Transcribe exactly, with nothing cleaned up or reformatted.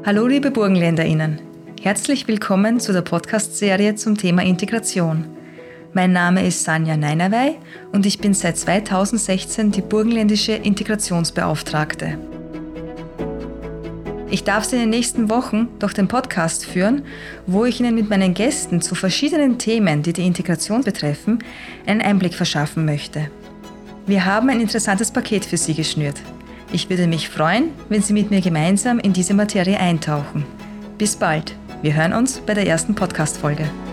Hallo liebe BurgenländerInnen, herzlich willkommen zu der Podcast-Serie zum Thema Integration. Mein Name ist Sanja Neinawey und ich bin seit zweitausendsechzehn die burgenländische Integrationsbeauftragte. Ich darf Sie in den nächsten Wochen durch den Podcast führen, wo ich Ihnen mit meinen Gästen zu verschiedenen Themen, die die Integration betreffen, einen Einblick verschaffen möchte. Wir haben ein interessantes Paket für Sie geschnürt. Ich würde mich freuen, wenn Sie mit mir gemeinsam in diese Materie eintauchen. Bis bald. Wir hören uns bei der ersten Podcast-Folge.